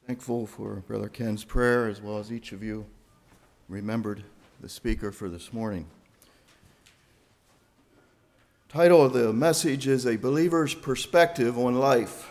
Thankful for Brother Ken's prayer, as well as each of you remembered the speaker for this morning. Title of the message is A Believer's Perspective on Life.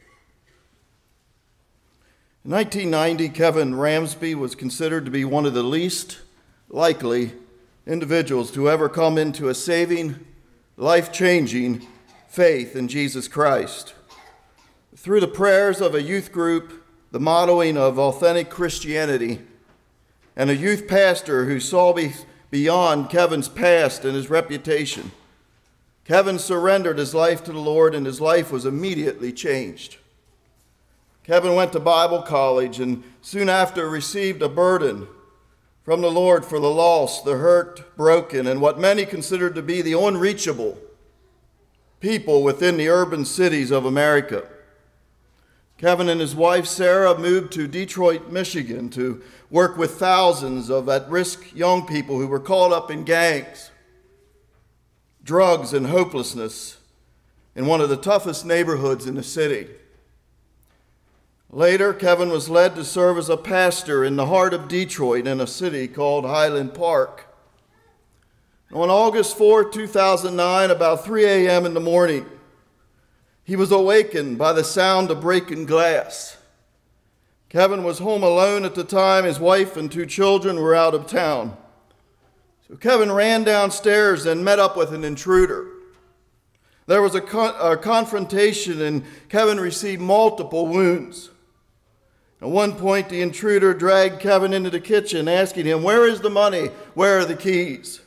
In 1990, Kevin Ramsby was considered to be one of the least likely individuals to ever come into a saving, life-changing faith in Jesus Christ. Through the prayers of a youth group, the modeling of authentic Christianity, and a youth pastor who saw beyond Kevin's past and his reputation, Kevin surrendered his life to the Lord, and his life was immediately changed. Kevin went to Bible college and soon after received a burden from the Lord for the lost, the hurt, broken, and what many considered to be the unreachable people within the urban cities of America. Kevin and his wife, Sarah, moved to Detroit, Michigan to work with thousands of at-risk young people who were caught up in gangs, drugs, and hopelessness in one of the toughest neighborhoods in the city. Later, Kevin was led to serve as a pastor in the heart of Detroit in a city called Highland Park. On August 4, 2009, about 3 a.m. in the morning, he was awakened by the sound of breaking glass. Kevin was home alone at the time. His wife and 2 children were out of town. So Kevin ran downstairs and met up with an intruder. There was a confrontation, and Kevin received multiple wounds. At one point, the intruder dragged Kevin into the kitchen, asking him, "Where is the money? Where are the keys?"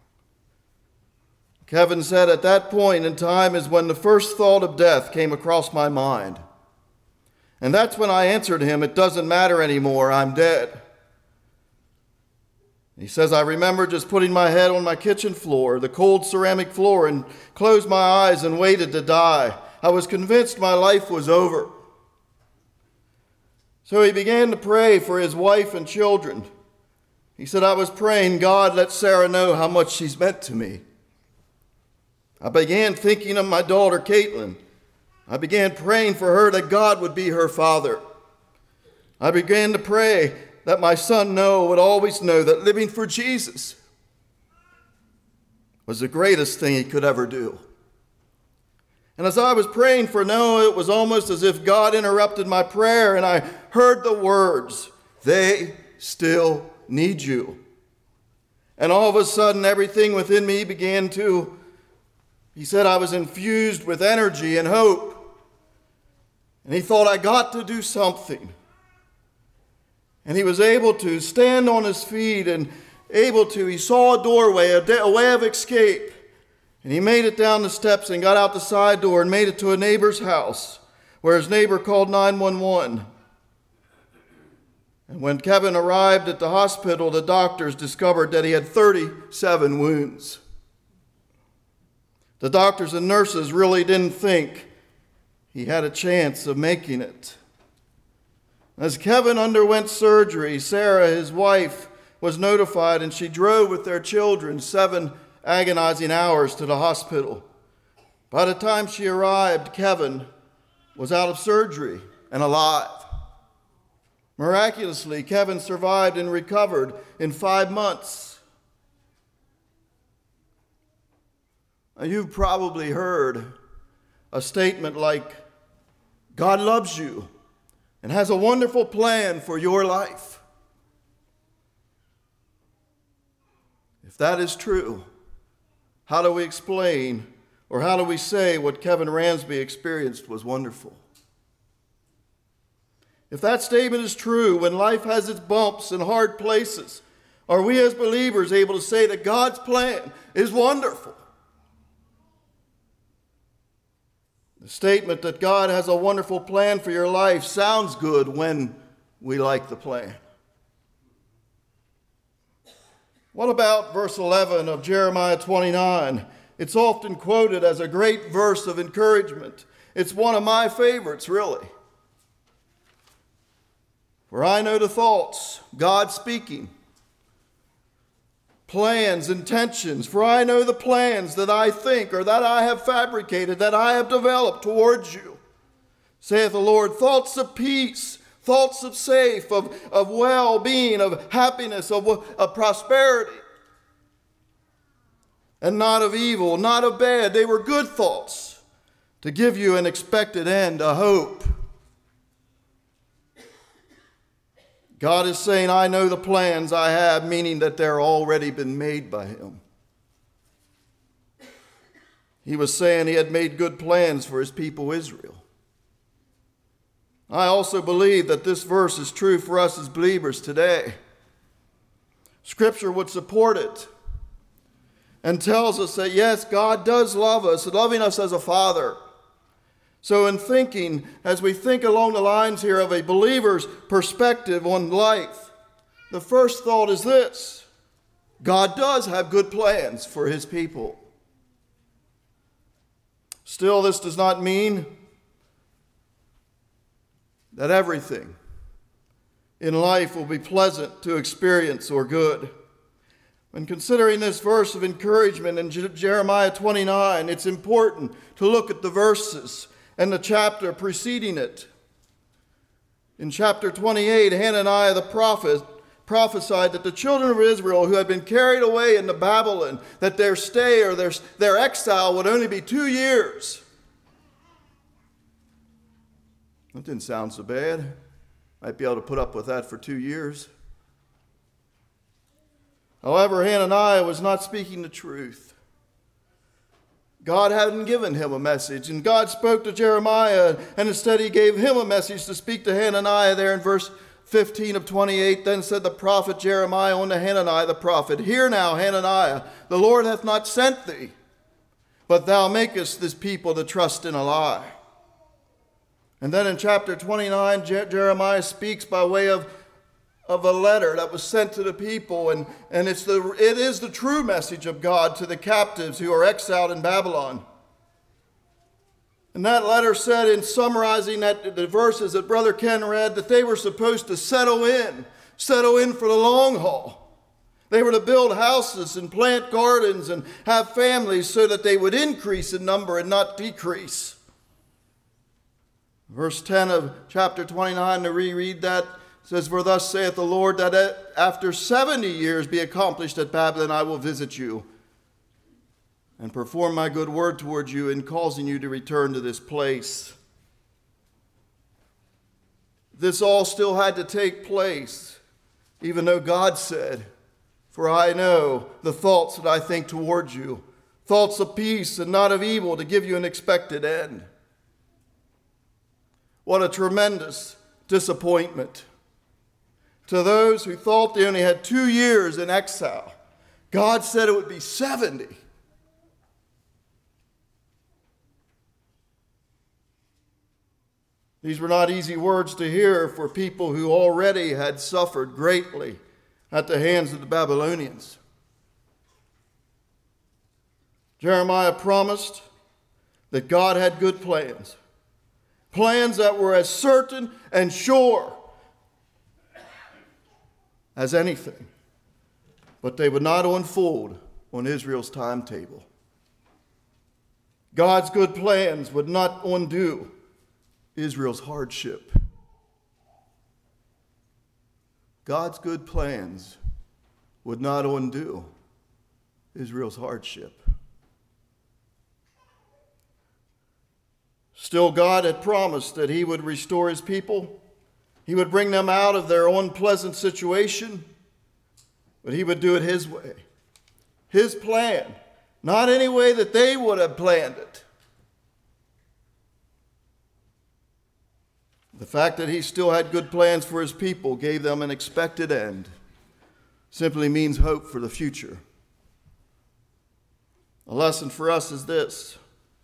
Kevin said, "At that point in time is when the first thought of death came across my mind. And that's when I answered him, 'It doesn't matter anymore, I'm dead.'" He says, "I remember just putting my head on my kitchen floor, the cold ceramic floor, and closed my eyes and waited to die. I was convinced my life was over." So he began to pray for his wife and children. He said, "I was praying, 'God, let Sarah know how much she's meant to me.' I began thinking of my daughter, Caitlin. I began praying for her that God would be her father. I began to pray that my son Noah would always know that living for Jesus was the greatest thing he could ever do." And as I was praying for Noah, it was almost as if God interrupted my prayer, and I heard the words, "They still need you." And all of a sudden, everything within me began to, he said, I was infused with energy and hope. And he thought, I got to do something. And he was able to stand on his feet and he saw a doorway, a way of escape. And he made it down the steps and got out the side door and made it to a neighbor's house, where his neighbor called 911. And when Kevin arrived at the hospital, the doctors discovered that he had 37 wounds. The doctors and nurses really didn't think he had a chance of making it. As Kevin underwent surgery, Sarah, his wife, was notified, and she drove with their children 7 agonizing hours to the hospital. By the time she arrived, Kevin was out of surgery and alive. Miraculously, Kevin survived and recovered in 5 months. Now, you've probably heard a statement like, "God loves you and has a wonderful plan for your life." If that is true, how do we explain or how do we say what Kevin Ramsby experienced was wonderful? If that statement is true, when life has its bumps and hard places, are we as believers able to say that God's plan is wonderful? The statement that God has a wonderful plan for your life sounds good when we like the plan. What about verse 11 of Jeremiah 29? It's often quoted as a great verse of encouragement. It's one of my favorites, really. "For I know the thoughts," God speaking, plans, intentions. For I know the plans that I think, or that I have fabricated, that I have developed towards you, saith the Lord, thoughts of peace, thoughts of safe, of well-being, of happiness, of prosperity, and not of evil, not of bad. They were good thoughts to give you an expected end, a hope. God is saying, I know the plans I have, meaning that they're already been made by him. He was saying he had made good plans for his people Israel. I also believe that this verse is true for us as believers today. Scripture would support it and tells us that yes, God does love us, loving us as a father. So in thinking, as we think along the lines here of a believer's perspective on life, the first thought is this: God does have good plans for his people. Still, this does not mean that everything in life will be pleasant to experience or good. When considering this verse of encouragement in Jeremiah 29, it's important to look at the verses and the chapter preceding it. In chapter 28, Hananiah the prophet prophesied that the children of Israel who had been carried away into Babylon, that their stay or their exile would only be 2 years. That didn't sound so bad. Might be able to put up with that for 2 years. However, Hananiah was not speaking the truth. God hadn't given him a message, and God spoke to Jeremiah, and instead he gave him a message to speak to Hananiah there in verse 15 of 28. Then said the prophet Jeremiah unto Hananiah the prophet, Hear now, Hananiah, the Lord hath not sent thee, but thou makest this people to trust in a lie. And then in chapter 29, Jeremiah speaks by way of a letter that was sent to the people, and it is the true message of God to the captives who are exiled in Babylon. And that letter said, in summarizing the verses that Brother Ken read, that they were supposed to settle in for the long haul. They were to build houses and plant gardens and have families so that they would increase in number and not decrease. Verse 10 of chapter 29, to reread that, says, For thus saith the Lord, that after 70 years be accomplished at Babylon, I will visit you and perform my good word toward you in causing you to return to this place. This all still had to take place, even though God said, For I know the thoughts that I think toward you, thoughts of peace and not of evil, to give you an expected end. What a tremendous disappointment to those who thought they only had 2 years in exile. God said it would be 70. These were not easy words to hear for people who already had suffered greatly at the hands of the Babylonians. Jeremiah promised that God had good plans. Plans that were as certain and sure as anything, but they would not unfold on Israel's timetable. God's good plans would not undo Israel's hardship. God's good plans would not undo Israel's hardship. Still, God had promised that he would restore his people. He would bring them out of their unpleasant situation, but he would do it his way, his plan, not any way that they would have planned it. The fact that he still had good plans for his people gave them an expected end. Simply means hope for the future. A lesson for us is this: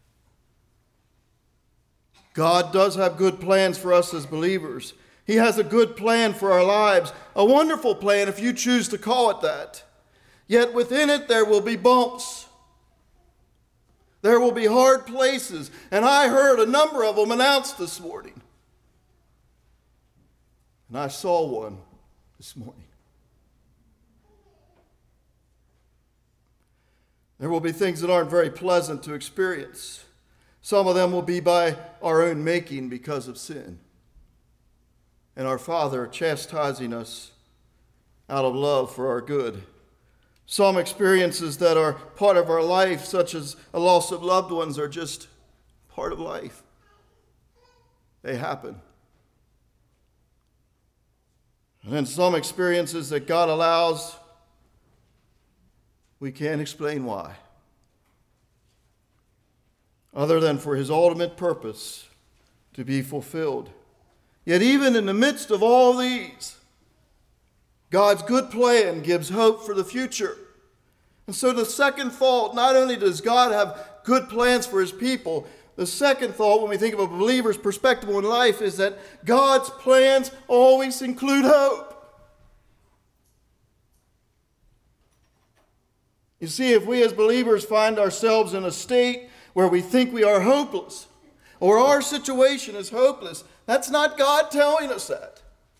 God does have good plans for us as believers. He has a good plan for our lives, a wonderful plan if you choose to call it that. Yet within it there will be bumps. There will be hard places, and I heard a number of them announced this morning. And I saw one this morning. There will be things that aren't very pleasant to experience. Some of them will be by our own making because of sin. and our Father chastising us out of love for our good. Some experiences that are part of our life, such as a loss of loved ones, are just part of life. They happen. And then some experiences that God allows, we can't explain why, other than for his ultimate purpose to be fulfilled. Yet even in the midst of all these, God's good plan gives hope for the future. And so the second thought, not only does God have good plans for his people, the second thought when we think of a believer's perspective on life is that God's plans always include hope. You see, if we as believers find ourselves in a state where we think we are hopeless, or our situation is hopeless, that's not God telling us that.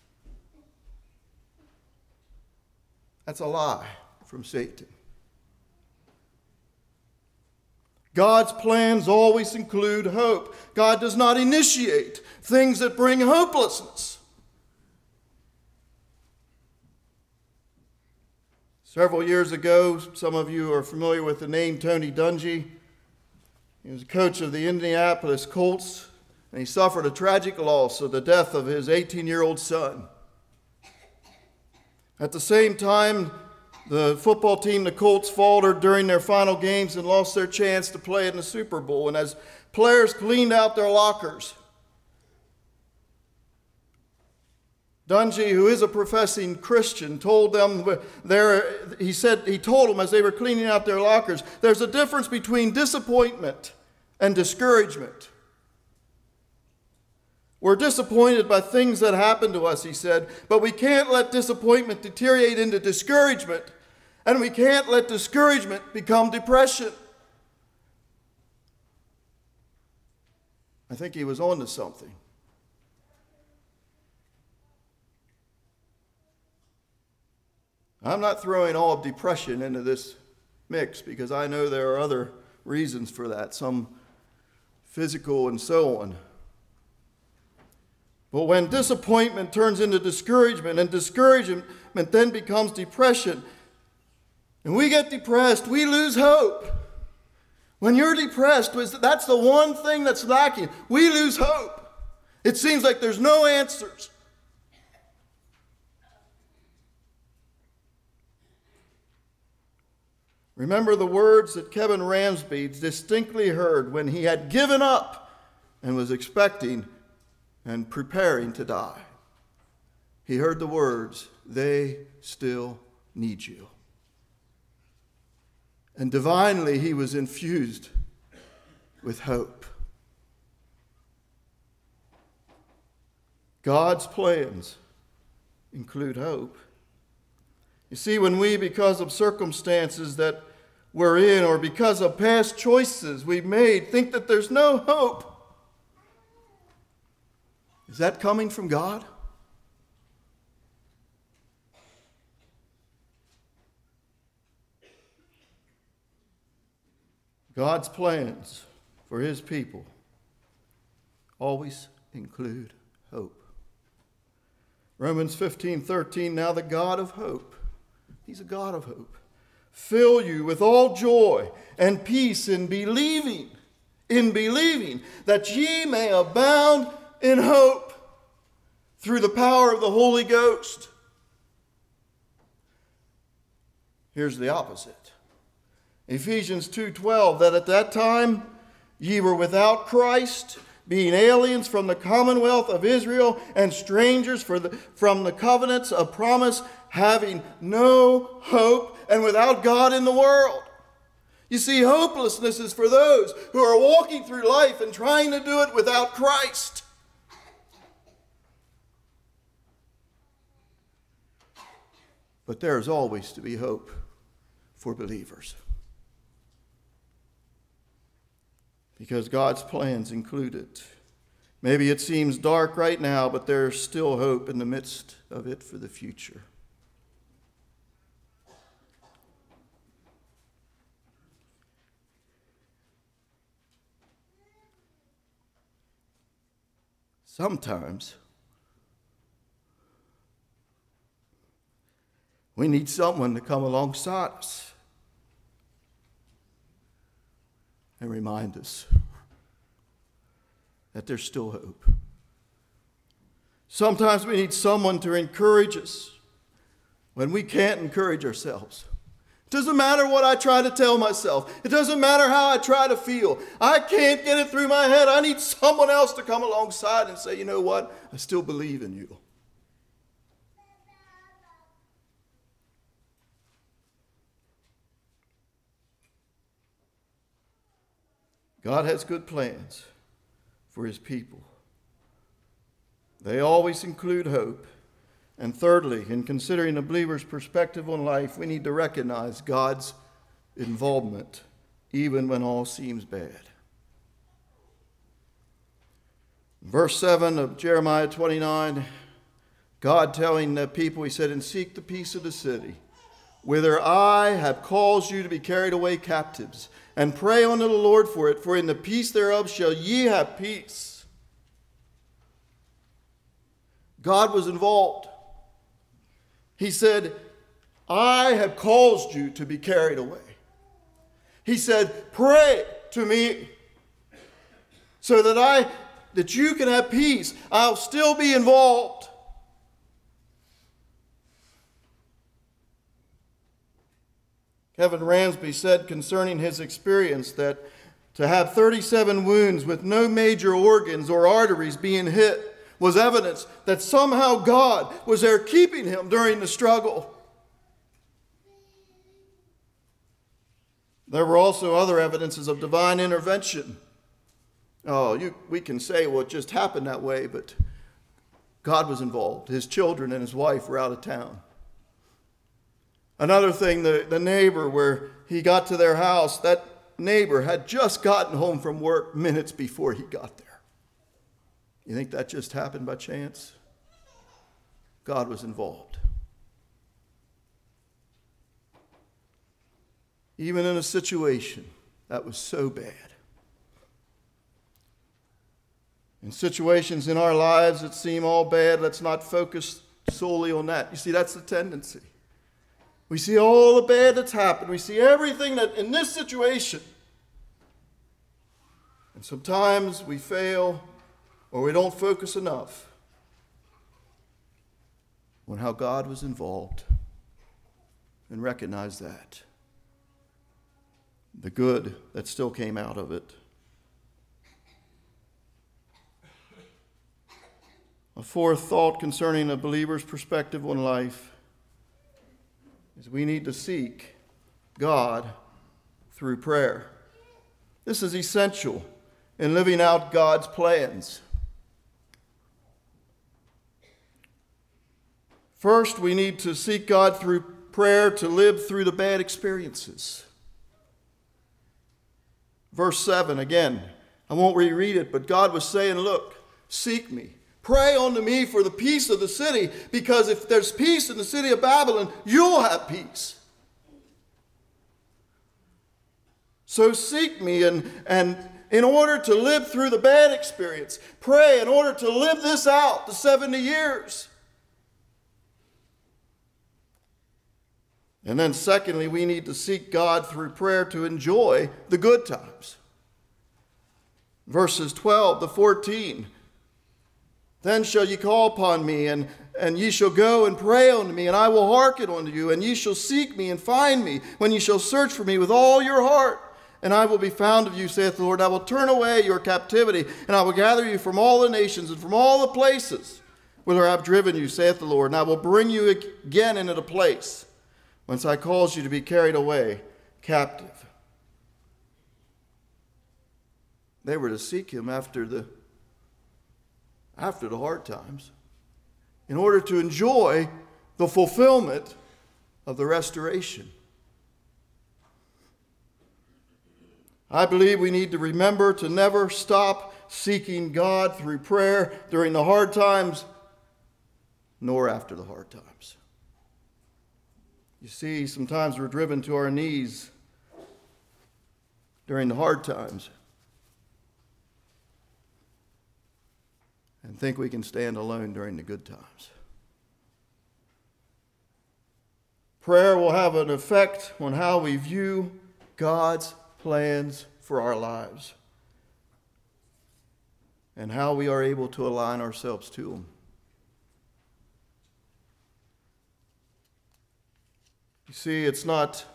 That's a lie from Satan. God's plans always include hope. God does not initiate things that bring hopelessness. Several years ago, some of you are familiar with the name Tony Dungy. He was a coach of the Indianapolis Colts, and he suffered a tragic loss of the death of his 18-year-old son. At the same time, the football team, the Colts, faltered during their final games and lost their chance to play in the Super Bowl. And as players cleaned out their lockers, Dungy, who is a professing Christian, told them he told them as they were cleaning out their lockers, there's a difference between disappointment and discouragement. We're disappointed by things that happen to us, he said, but we can't let disappointment deteriorate into discouragement, and we can't let discouragement become depression. I think he was on to something. I'm not throwing all of depression into this mix because I know there are other reasons for that, some physical and so on. But when disappointment turns into discouragement and discouragement then becomes depression, and we get depressed, we lose hope. When you're depressed, that's the one thing that's lacking. We lose hope. It seems like there's no answers. Remember the words that Kevin Ramsby distinctly heard when he had given up and was expecting and preparing to die. He heard the words, "They still need you." And divinely he was infused with hope. God's plans include hope. You see, when we, because of circumstances that we're in or because of past choices we've made, think that there's no hope, is that coming from God? God's plans for his people always include hope. Romans 15:13, now the God of hope, he's a God of hope, fill you with all joy and peace in believing that ye may abound in hope through the power of the Holy Ghost. Here's the opposite. Ephesians 2:12, that at that time ye were without Christ, being aliens from the commonwealth of Israel and strangers from the covenants of promise, having no hope and without God in the world. You see, hopelessness is for those who are walking through life and trying to do it without Christ. But there is always to be hope for believers, because God's plans include it. Maybe it seems dark right now, but there's still hope in the midst of it for the future. Sometimes We need someone to come alongside us and remind us that there's still hope. Sometimes we need someone to encourage us when we can't encourage ourselves. It doesn't matter what I try to tell myself. It doesn't matter how I try to feel. I can't get it through my head. I need someone else to come alongside and say, you know what? I still believe in you. God has good plans for his people. They always include hope. And thirdly, in considering a believer's perspective on life, we need to recognize God's involvement, even when all seems bad. Verse 7 of Jeremiah 29, God telling the people, he said, and seek the peace of the city, whither I have caused you to be carried away captives, and pray unto the Lord for it, for in the peace thereof shall ye have peace. God was involved. He said, I have caused you to be carried away. He said, pray to me so that you can have peace. I'll still be involved. Kevin Ramsby said concerning his experience that to have 37 wounds with no major organs or arteries being hit was evidence that somehow God was there keeping him during the struggle. There were also other evidences of divine intervention. We can say, well, it just happened that way, but God was involved. His children and his wife were out of town. Another thing, the neighbor, where he got to their house, that neighbor had just gotten home from work minutes before he got there. You think that just happened by chance? God was involved. Even in a situation that was so bad. In situations in our lives that seem all bad, let's not focus solely on that. You see, that's the tendency. We see all the bad that's happened. We see everything that in this situation. And sometimes we fail or we don't focus enough on how God was involved and recognize that. The good that still came out of it. A fourth thought concerning a believer's perspective on life is we need to seek God through prayer. This is essential in living out God's plans. First, we need to seek God through prayer to live through the bad experiences. Verse 7, again, I won't reread it, but God was saying, look, seek me. Pray unto me for the peace of the city, because if there's peace in the city of Babylon, you'll have peace. So seek me, and in order to live through the bad experience, pray in order to live this out, the 70 years. And then secondly, we need to seek God through prayer to enjoy the good times. Verses 12 to 14. Then shall ye call upon me, and ye shall go and pray unto me, and I will hearken unto you, and ye shall seek me and find me, when ye shall search for me with all your heart. And I will be found of you, saith the Lord. I will turn away your captivity, and I will gather you from all the nations and from all the places whither I have driven you, saith the Lord. And I will bring you again into the place whence I caused you to be carried away captive. They were to seek him after the hard times in order to enjoy the fulfillment of the restoration. I believe we need to remember to never stop seeking God through prayer during the hard times, nor after the hard times. You see, sometimes we're driven to our knees during the hard times and think we can stand alone during the good times. Prayer will have an effect on how we view God's plans for our lives and how we are able to align ourselves to them. You see, it's not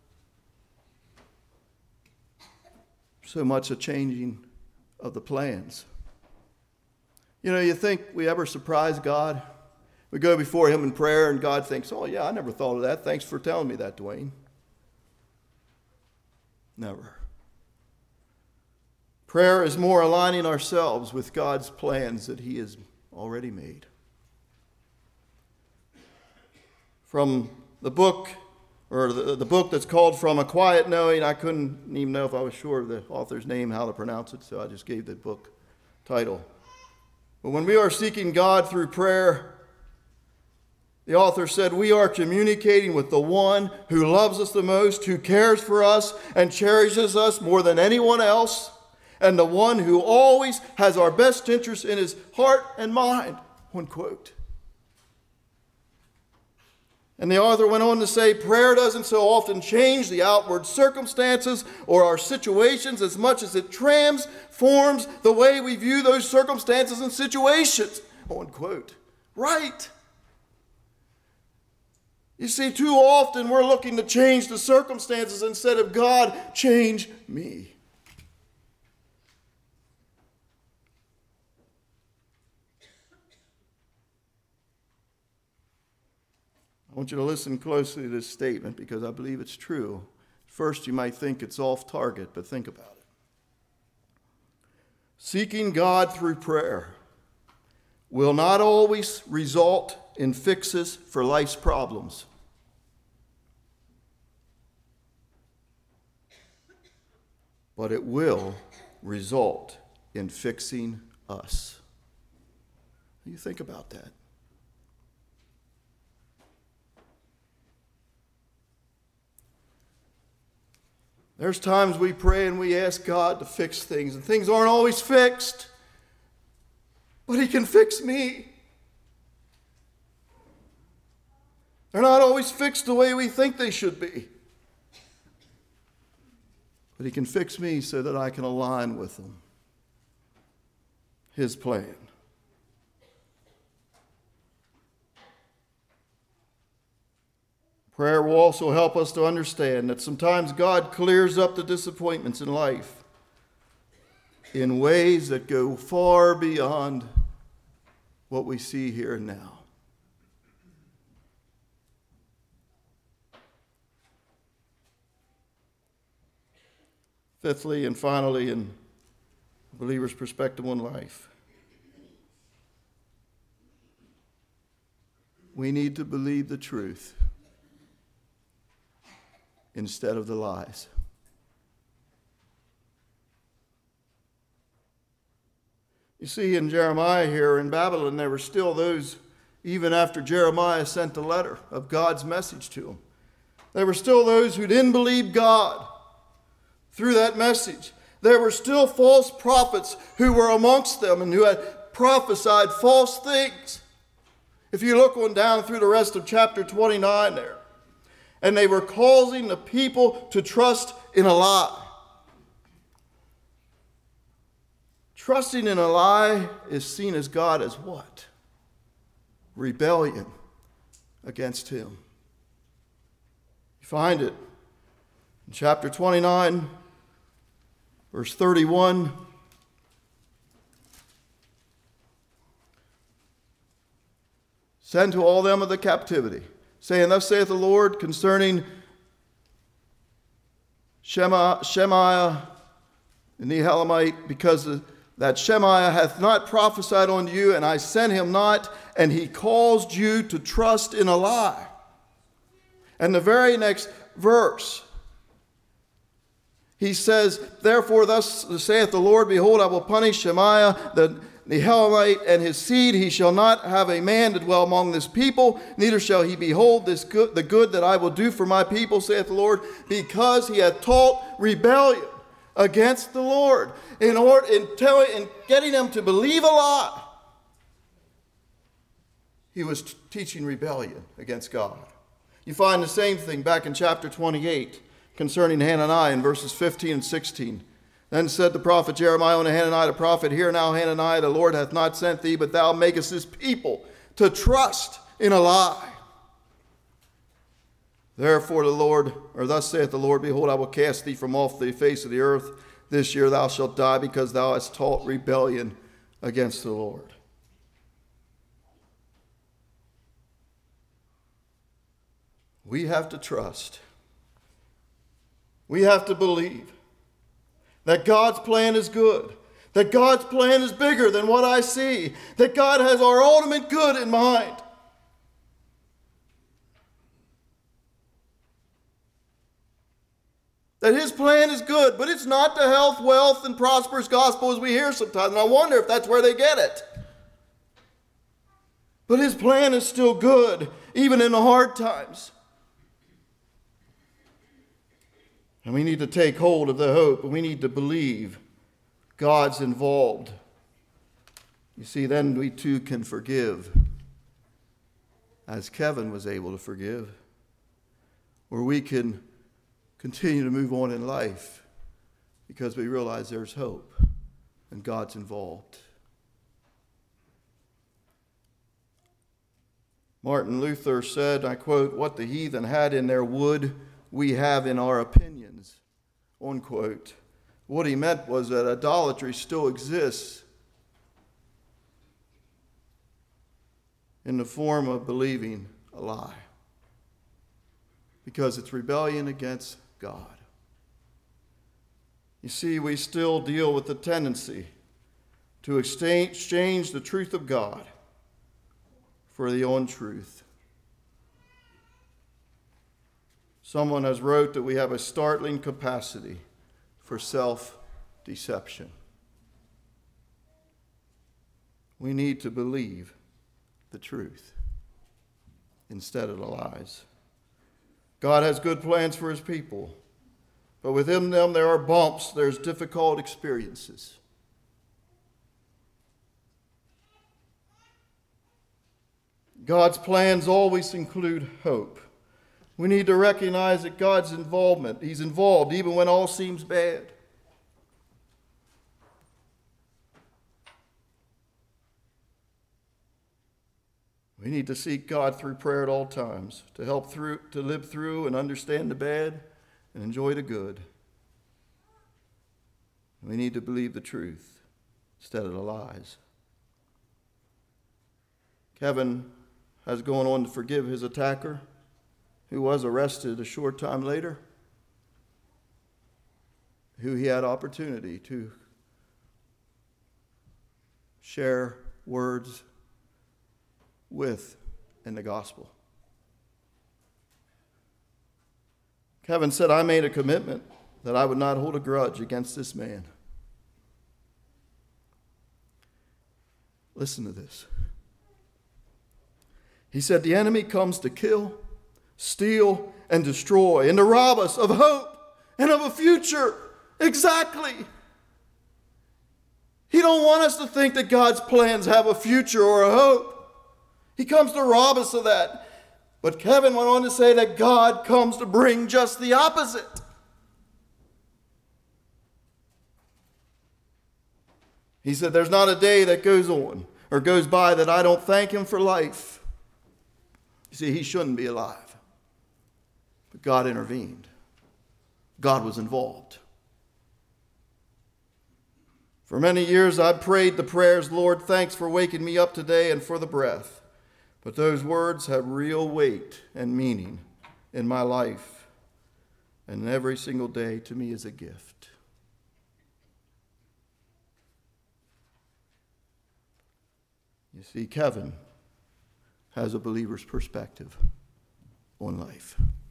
so much a changing of the plans. You know, you think we ever surprise God? We go before him in prayer and God thinks, oh yeah, I never thought of that. Thanks for telling me that, Dwayne. Never. Prayer is more aligning ourselves with God's plans that he has already made. From the book, or the book that's called From a Quiet Knowing, I couldn't even know if I was sure of the author's name, how to pronounce it, so I just gave the book title. But when we are seeking God through prayer, the author said, we are communicating with the one who loves us the most, who cares for us and cherishes us more than anyone else, and the one who always has our best interest in his heart and mind, unquote. And the author went on to say, prayer doesn't so often change the outward circumstances or our situations as much as it transforms the way we view those circumstances and situations, unquote. Right. You see, too often we're looking to change the circumstances instead of God, change me. I want you to listen closely to this statement because I believe it's true. First, you might think it's off target, but think about it. Seeking God through prayer will not always result in fixes for life's problems. But it will result in fixing us. You think about that. There's times we pray and we ask God to fix things, and things aren't always fixed, but he can fix me. They're not always fixed the way we think they should be, but he can fix me so that I can align with him, his plan. Prayer will also help us to understand that sometimes God clears up the disappointments in life in ways that go far beyond what we see here and now. Fifthly and finally, in a believer's perspective on life, we need to believe the truth instead of the lies. You see, in Jeremiah here in Babylon, there were still those, even after Jeremiah sent the letter of God's message to them, there were still those who didn't believe God through that message. There were still false prophets who were amongst them and who had prophesied false things. If you look on down through the rest of chapter 29 there, and they were causing the people to trust in a lie. Trusting in a lie is seen as God as what? Rebellion against him. You find it in chapter 29, verse 31. Send to all them of the captivity, saying, thus saith the Lord concerning Shemaiah and the Elamite, because that Shemaiah hath not prophesied unto you, and I sent him not, and he caused you to trust in a lie. And the very next verse, he says, therefore thus saith the Lord, behold, I will punish Shemaiah the Elamite and his seed. He shall not have a man to dwell among this people, neither shall he behold the good that I will do for my people, saith the Lord, because he hath taught rebellion against the Lord, in getting them to believe a lie. He was teaching rebellion against God. You find the same thing back in chapter 28 concerning Hananiah in verses 15 and 16. Then said the prophet Jeremiah unto Hananiah the prophet, Hear now, Hananiah, the Lord hath not sent thee, but thou makest this people to trust in a lie. Therefore thus saith the Lord, Behold, I will cast thee from off the face of the earth. This year thou shalt die, because thou hast taught rebellion against the Lord. We have to trust. We have to believe that God's plan is good, that God's plan is bigger than what I see, that God has our ultimate good in mind. That his plan is good, but it's not the health, wealth, and prosperous gospel as we hear sometimes. And I wonder if that's where they get it. But his plan is still good, even in the hard times. And we need to take hold of the hope, and we need to believe God's involved. You see, then we too can forgive, as Kevin was able to forgive, or we can continue to move on in life because we realize there's hope and God's involved. Martin Luther said, I quote, What the heathen had in their wood, we have in our opinions, unquote. What he meant was that idolatry still exists in the form of believing a lie, because it's rebellion against God. You see, we still deal with the tendency to exchange the truth of God for the untruth. Someone has wrote that we have a startling capacity for self-deception. We need to believe the truth instead of the lies. God has good plans for his people, but within them there are bumps, there's difficult experiences. God's plans always include hope. We need to recognize that God's involvement, he's involved even when all seems bad. We need to seek God through prayer at all times to live through and understand the bad and enjoy the good. We need to believe the truth instead of the lies. Kevin has gone on to forgive his attacker, who was arrested a short time later, who he had opportunity to share words with in the gospel. Kevin said, I made a commitment that I would not hold a grudge against this man. Listen to this. He said, the enemy comes to kill, steal, and destroy, and to rob us of hope and of a future. Exactly. He don't want us to think that God's plans have a future or a hope. He comes to rob us of that. But Kevin went on to say that God comes to bring just the opposite. He said, there's not a day that goes on or goes by that I don't thank him for life. You see, he shouldn't be alive. But God intervened. God was involved. For many years I prayed the prayers, Lord, thanks for waking me up today and for the breath. But those words have real weight and meaning in my life. And every single day to me is a gift. You see, Kevin has a believer's perspective on life.